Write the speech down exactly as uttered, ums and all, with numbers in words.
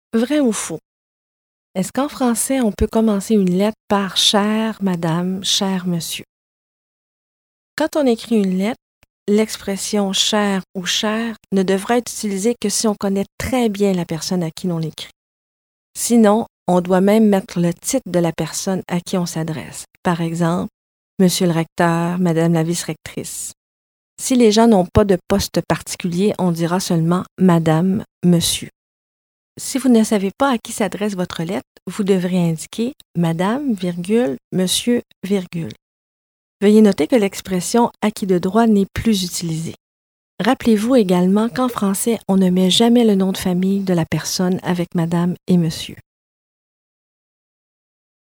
Vrai ou faux? Est-ce qu'en français, on peut commencer une lettre par chère madame, cher monsieur? Quand on écrit une lettre, l'expression cher ou cher ne devra être utilisée que si on connaît très bien la personne à qui l'on l'écrit. Sinon, on doit même mettre le titre de la personne à qui on s'adresse. Par exemple, Monsieur le recteur, Madame la vice-rectrice. Si les gens n'ont pas de poste particulier, on dira seulement Madame, Monsieur. Si vous ne savez pas à qui s'adresse votre lettre, vous devrez indiquer Madame, virgule, Monsieur, virgule. Veuillez noter que l'expression acquis de droit n'est plus utilisée. Rappelez-vous également qu'en français, on ne met jamais le nom de famille de la personne avec Madame et Monsieur.